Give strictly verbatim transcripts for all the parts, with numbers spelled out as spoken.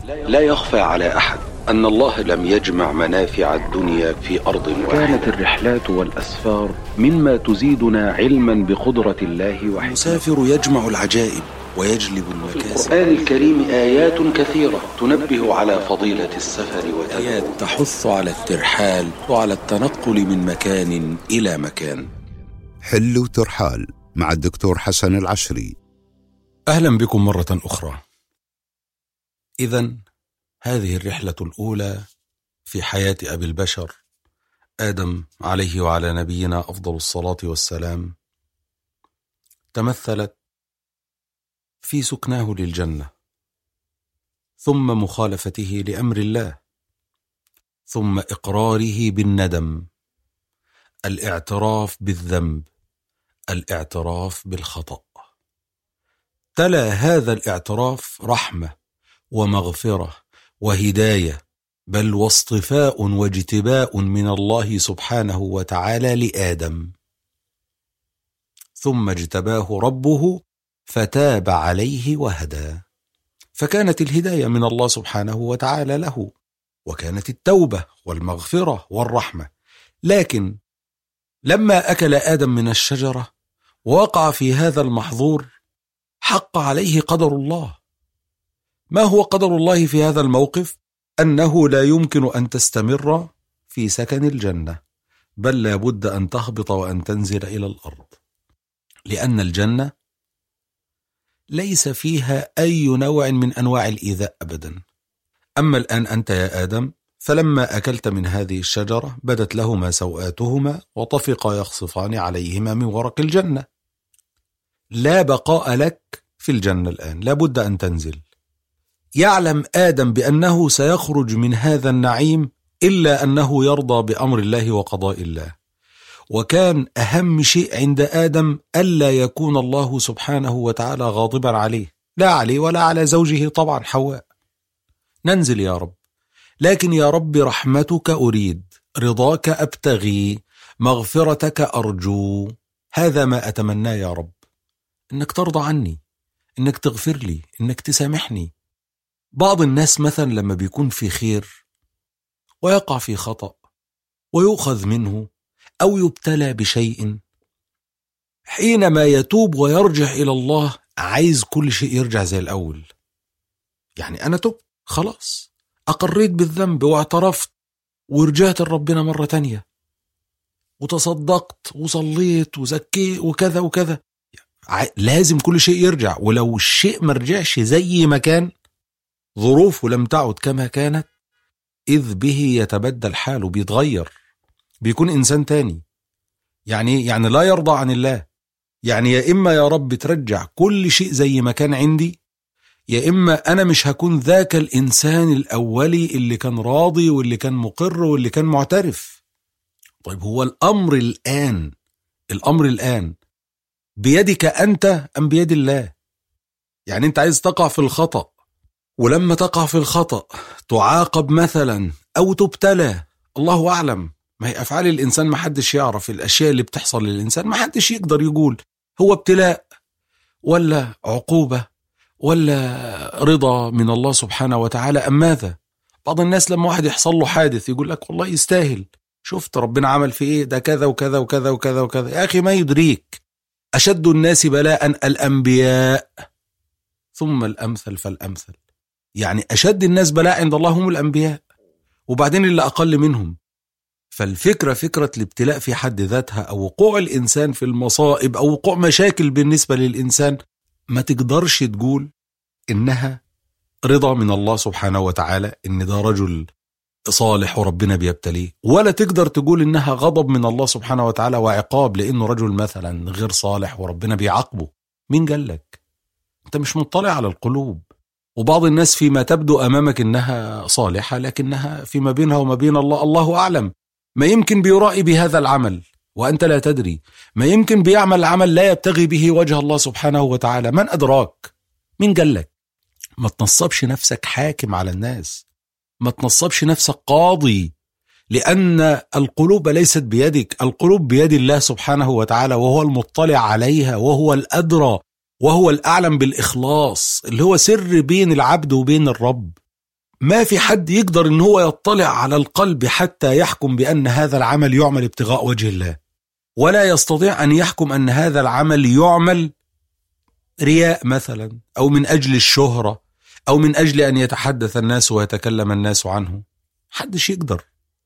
لا يخفى على أحد أن الله لم يجمع منافع الدنيا في أرض واحدة. كانت الرحلات والأسفار مما تزيدنا علما بقدرة الله وحكمته. المسافر يجمع العجائب ويجلب المكاسب. في القرآن الكريم آيات كثيرة تنبه على فضيلة السفر وتدعو. آيات تحث على الترحال وعلى التنقل من مكان إلى مكان. حل وترحال مع الدكتور حسن العشري. أهلا بكم مرة أخرى. إذن هذه الرحلة الأولى في حياة أبي البشر آدم عليه وعلى نبينا أفضل الصلاة والسلام تمثلت في سكناه للجنة، ثم مخالفته لأمر الله، ثم إقراره بالندم، الاعتراف بالذنب، الاعتراف بالخطأ. تلا هذا الاعتراف رحمة ومغفرة وهداية، بل واصطفاء واجتباء من الله سبحانه وتعالى لآدم. ثم اجتباه ربه فتاب عليه وهدى، فكانت الهداية من الله سبحانه وتعالى له، وكانت التوبة والمغفرة والرحمة. لكن لما أكل آدم من الشجرة ووقع في هذا المحظور حق عليه قدر الله. ما هو قدر الله في هذا الموقف؟ أنه لا يمكن أن تستمر في سكن الجنة، بل لا بد أن تهبط وأن تنزل إلى الأرض، لأن الجنة ليس فيها أي نوع من أنواع الإيذاء أبدا. أما الآن أنت يا آدم، فلما أكلت من هذه الشجرة بدت لهما سوآتهما وطفقا يخصفان عليهما من ورق الجنة. لا بقاء لك في الجنة الآن، لا بد أن تنزل. يعلم آدم بأنه سيخرج من هذا النعيم إلا أنه يرضى بأمر الله وقضاء الله. وكان أهم شيء عند آدم ألا يكون الله سبحانه وتعالى غاضبا عليه، لا عليه ولا على زوجه طبعا حواء. ننزل يا رب، لكن يا رب رحمتك أريد، رضاك أبتغي، مغفرتك أرجو. هذا ما أتمناه يا رب، إنك ترضى عني، إنك تغفر لي، إنك تسامحني. بعض الناس مثلا لما بيكون في خير ويقع في خطأ ويؤخذ منه أو يبتلى بشيء، حينما يتوب ويرجع إلى الله عايز كل شيء يرجع زي الأول. يعني أنا تبت خلاص، أقريت بالذنب واعترفت ورجعت لربنا مرة تانية وتصدقت وصليت وزكيت وكذا وكذا، لازم كل شيء يرجع. ولو الشيء مرجعش زي ما كان، ظروفه لم تعد كما كانت، إذ به يتبدل حاله، بيتغير، بيكون إنسان تاني. يعني يعني لا يرضى عن الله. يعني يا إما يا رب ترجع كل شيء زي ما كان عندي، يا إما أنا مش هكون ذاك الإنسان الأولي اللي كان راضي واللي كان مقر واللي كان معترف. طيب هو الأمر الآن الأمر الآن بيدك أنت أم بيد الله؟ يعني أنت عايز تقع في الخطأ، ولما تقع في الخطأ تعاقب مثلا أو تبتلى، الله أعلم. ما هي أفعال الإنسان ما حدش يعرف، الأشياء اللي بتحصل للإنسان ما حدش يقدر يقول هو ابتلاء ولا عقوبة ولا رضا من الله سبحانه وتعالى أم ماذا. بعض الناس لما واحد يحصل له حادث يقول لك والله يستاهل، شفت ربنا عمل في إيه، ده كذا وكذا وكذا وكذا وكذا. يا أخي ما يدريك، أشد الناس بلاء الأنبياء ثم الأمثل فالأمثل. يعني أشد الناس بلاء عند الله هم الأنبياء، وبعدين اللي أقل منهم. فالفكرة فكرة الابتلاء في حد ذاتها، أو وقوع الإنسان في المصائب، أو وقوع مشاكل بالنسبة للإنسان، ما تقدرش تقول إنها رضا من الله سبحانه وتعالى، إن ده رجل صالح وربنا بيبتليه، ولا تقدر تقول إنها غضب من الله سبحانه وتعالى وعقاب لأنه رجل مثلا غير صالح وربنا بيعاقبه. مين قال لك؟ أنت مش مطلع على القلوب. وبعض الناس فيما تبدو أمامك إنها صالحة، لكنها فيما بينها وما بين الله الله أعلم. ما يمكن بيرائي بهذا العمل وأنت لا تدري، ما يمكن بيعمل عمل لا يبتغي به وجه الله سبحانه وتعالى. من أدراك؟ مين قال لك؟ ما تنصبش نفسك حاكم على الناس، ما تنصبش نفسك قاضي، لأن القلوب ليست بيدك، القلوب بيد الله سبحانه وتعالى، وهو المطلع عليها، وهو الأدرى، وهو الأعلم بالإخلاص، اللي هو سر بين العبد وبين الرب. ما في حد يقدر ان هو يطلع على القلب حتى يحكم بأن هذا العمل يعمل ابتغاء وجه الله، ولا يستطيع أن يحكم أن هذا العمل يعمل رياء مثلا، أو من أجل الشهرة، أو من أجل أن يتحدث الناس ويتكلم الناس عنه. حدش يقدر.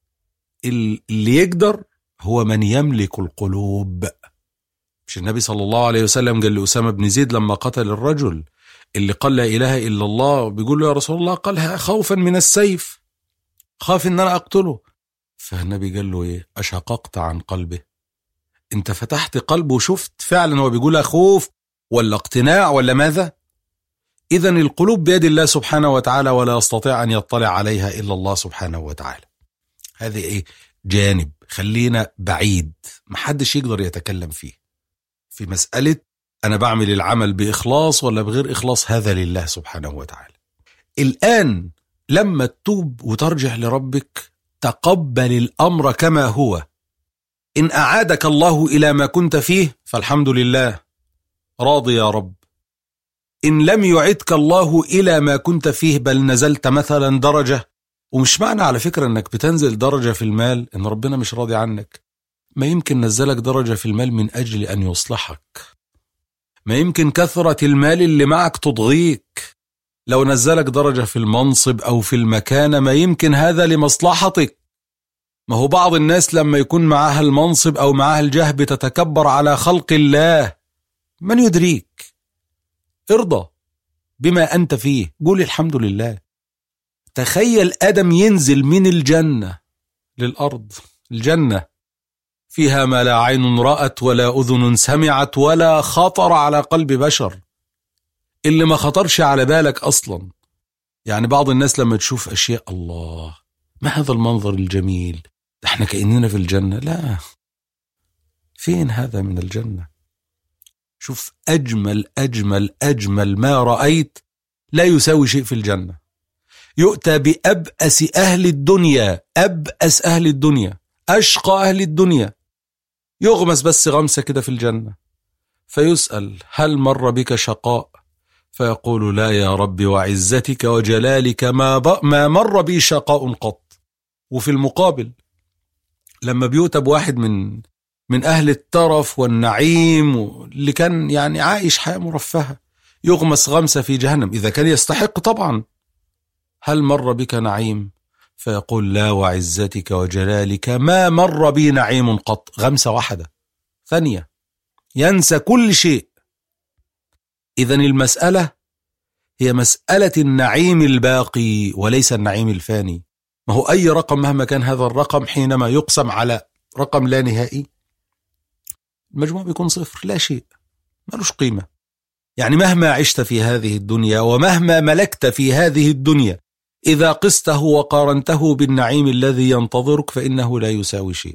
اللي يقدر هو من يملك القلوب. مش النبي صلى الله عليه وسلم قال لأسامة بن زيد لما قتل الرجل اللي قال لا إله إلا الله، بيقول له يا رسول الله، قالها خوفا من السيف، خاف ان انا اقتله. فالنبي قال له ايه؟ اشققت عن قلبه؟ انت فتحت قلبه وشفت فعلا هو بيقولها خوف ولا اقتناع ولا ماذا؟ اذن القلوب بيد الله سبحانه وتعالى، ولا يستطيع ان يطلع عليها الا الله سبحانه وتعالى. هذه ايه؟ جانب خلينا بعيد، محدش يقدر يتكلم فيه. في مسألة انا بعمل العمل باخلاص ولا بغير اخلاص، هذا لله سبحانه وتعالى. الان لما تتوب وترجع لربك تقبل الأمر كما هو. إن أعادك الله إلى ما كنت فيه فالحمد لله، راضي يا رب. إن لم يعدك الله إلى ما كنت فيه بل نزلت مثلا درجة، ومش معنى على فكرة أنك بتنزل درجة في المال إن ربنا مش راضي عنك. ما يمكن نزلك درجة في المال من أجل أن يصلحك، ما يمكن كثرة المال اللي معك تضغيك. لو نزلك درجة في المنصب أو في المكانة ما يمكن هذا لمصلحتك. ما هو بعض الناس لما يكون معها المنصب أو معها الجاه بتتكبر على خلق الله. من يدريك؟ ارضى بما أنت فيه، قول الحمد لله. تخيل آدم ينزل من الجنة للأرض. الجنة فيها ما لا عين رأت ولا أذن سمعت ولا خطر على قلب بشر، اللي ما خطرش على بالك أصلا. يعني بعض الناس لما تشوف أشياء، الله ما هذا المنظر الجميل، احنا كأننا في الجنة. لا، فين هذا من الجنة؟ شوف أجمل أجمل أجمل ما رأيت لا يساوي شيء في الجنة. يؤتى بأبأس أهل الدنيا، أبأس أهل الدنيا، أشقى أهل الدنيا، يغمس بس غمسة كده في الجنة، فيسأل هل مر بك شقاء؟ فيقول لا يا رب وعزتك وجلالك ما, ب... ما مر بي شقاء قط. وفي المقابل لما بيؤتى بواحد من من أهل الترف والنعيم اللي كان يعني عايش حياة مرفهة، يغمس غمسة في جهنم إذا كان يستحق طبعا. هل مر بك نعيم؟ فيقول لا وعزتك وجلالك ما مر بي نعيم قط. غمسة واحدة ثانية ينسى كل شيء. إذن المسألة هي مسألة النعيم الباقي وليس النعيم الفاني. ما هو أي رقم مهما كان هذا الرقم حينما يقسم على رقم لا نهائي المجموع بيكون صفر، لا شيء، ملوش قيمة. يعني مهما عشت في هذه الدنيا ومهما ملكت في هذه الدنيا إذا قسته وقارنته بالنعيم الذي ينتظرك فإنه لا يساوي شيء.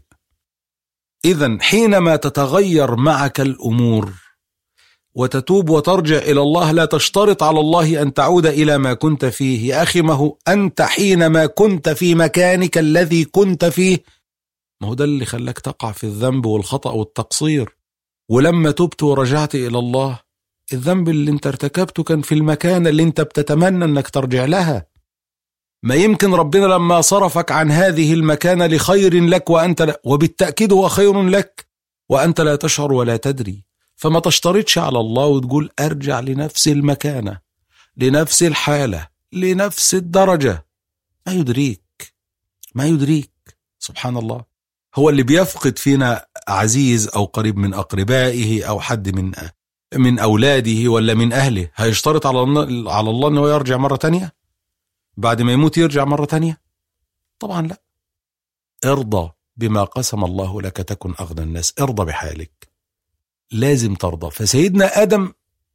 إذن حينما تتغير معك الأمور وتتوب وترجع إلى الله لا تشترط على الله أن تعود إلى ما كنت فيه. يا أخي ما هو أنت حينما كنت في مكانك الذي كنت فيه، ما هو ده اللي خلاك تقع في الذنب والخطأ والتقصير. ولما تبت ورجعت إلى الله الذنب اللي انت ارتكبته كان في المكان اللي انت بتتمنى أنك ترجع لها. ما يمكن ربنا لما صرفك عن هذه المكانة لخير لك وأنت لا، وبالتأكيد هو خير لك وأنت لا تشعر ولا تدري. فما تشترطش على الله وتقول أرجع لنفس المكانة، لنفس الحالة، لنفس الدرجة. ما يدريك، ما يدريك. سبحان الله. هو اللي بيفقد فينا عزيز أو قريب من أقربائه أو حد من من أولاده ولا من أهله هيشترط على الله على الله أنه يرجع مرة تانية بعد ما يموت؟ يرجع مرة تانية؟ طبعا لا. ارضى بما قسم الله لك تكن أغنى الناس. ارضى بحالك، لازم ترضى. فسيدنا آدم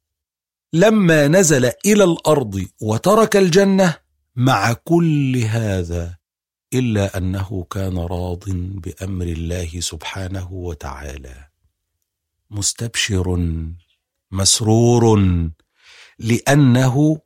لما نزل إلى الأرض وترك الجنة مع كل هذا إلا أنه كان راض بأمر الله سبحانه وتعالى، مستبشر مسرور لأنه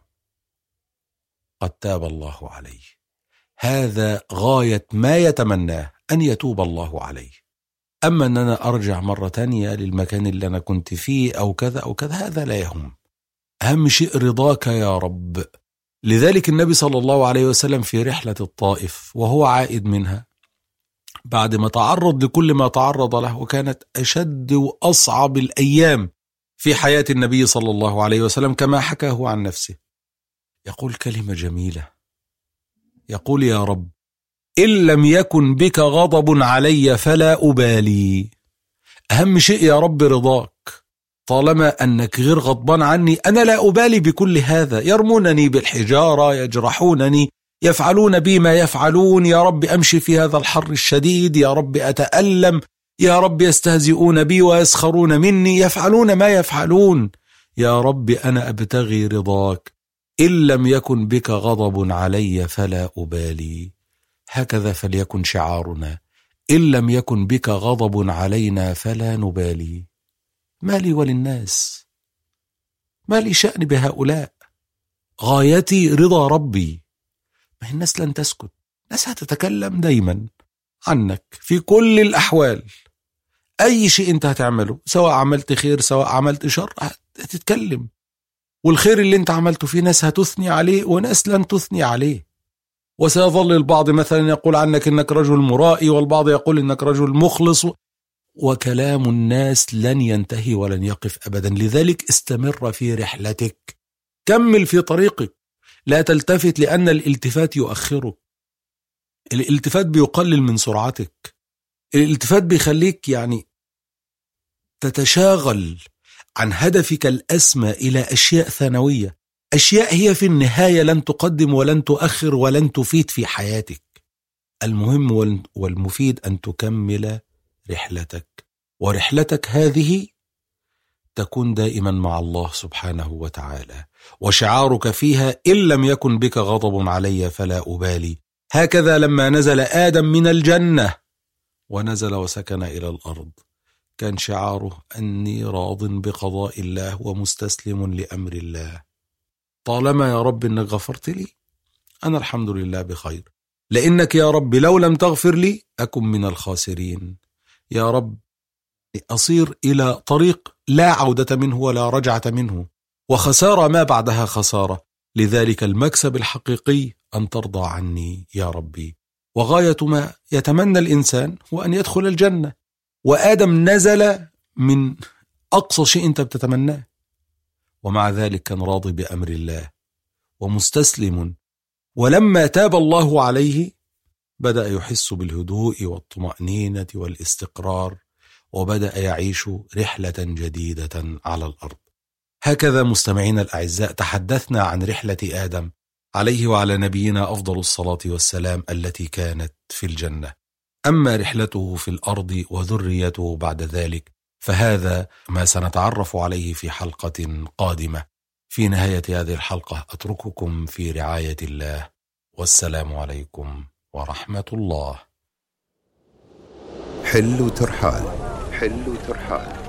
قد تاب الله عليه. هذا غاية ما يتمناه، أن يتوب الله عليه. أما أن أنا أرجع مرة تانية للمكان اللي أنا كنت فيه أو كذا أو كذا، هذا لا يهم. أهم شيء رضاك يا رب، لذلك النبي صلى الله عليه وسلم في رحلة الطائف وهو عائد منها بعد ما تعرض لكل ما تعرض له، وكانت أشد وأصعب الأيام في حياة النبي صلى الله عليه وسلم كما حكاه عن نفسه، يقول كلمة جميلة، يقول: يا رب إن لم يكن بك غضب علي فلا أبالي. أهم شيء يا رب رضاك، طالما أنك غير غضبان عني أنا لا أبالي بكل هذا، يرمونني بالحجارة، يجرحونني، يفعلون بي ما يفعلون، يا رب أمشي في هذا الحر الشديد، يا رب أتألم، يا رب يستهزئون بي ويسخرون مني، يفعلون ما يفعلون، يا رب أنا أبتغي رضاك، إن لم يكن بك غضب علي فلا أبالي. هكذا فليكن شعارنا، إن لم يكن بك غضب علينا فلا نبالي. ما لي وللناس، ما لي شأن بهؤلاء، غايتي رضا ربي. ما الناس لن تسكت، الناس هتتكلم دايما عنك في كل الأحوال، أي شيء أنت هتعمله، سواء عملت خير سواء عملت شر هتتكلم، والخير اللي أنت عملته في ناس هتثني عليه وناس لن تثني عليه، وسيظل البعض مثلا يقول عنك إنك رجل مرائي، والبعض يقول إنك رجل مخلص، وكلام الناس لن ينتهي ولن يقف أبدا. لذلك استمر في رحلتك، كمل في طريقك، لا تلتفت، لأن الالتفات يؤخرك، الالتفات بيقلل من سرعتك، الالتفات بيخليك يعني تتشاغل عن هدفك الأسمى إلى أشياء ثانوية، أشياء هي في النهاية لن تقدم ولن تؤخر ولن تفيد في حياتك. المهم والمفيد أن تكمل رحلتك، ورحلتك هذه تكون دائما مع الله سبحانه وتعالى، وشعارك فيها: إن لم يكن بك غضب علي فلا أبالي. هكذا لما نزل آدم من الجنة ونزل وسكن إلى الأرض كان شعاره: أني راض بقضاء الله ومستسلم لأمر الله، طالما يا رب إنك غفرت لي أنا الحمد لله بخير، لأنك يا رب لو لم تغفر لي أكن من الخاسرين، يا رب أصير إلى طريق لا عودة منه ولا رجعة منه، وخسارة ما بعدها خسارة. لذلك المكسب الحقيقي أن ترضى عني يا ربي، وغاية ما يتمنى الإنسان هو أن يدخل الجنة، وآدم نزل من أقصى شيء أنت بتتمناه، ومع ذلك كان راضي بأمر الله ومستسلم، ولما تاب الله عليه بدأ يحس بالهدوء والطمأنينة والاستقرار، وبدأ يعيش رحلة جديدة على الأرض. هكذا مستمعين الأعزاء تحدثنا عن رحلة آدم عليه وعلى نبينا أفضل الصلاة والسلام التي كانت في الجنة. أما رحلته في الأرض وذريته بعد ذلك فهذا ما سنتعرف عليه في حلقة قادمة. في نهاية هذه الحلقة أترككم في رعاية الله، والسلام عليكم ورحمة الله. حل ترحال، حل ترحال.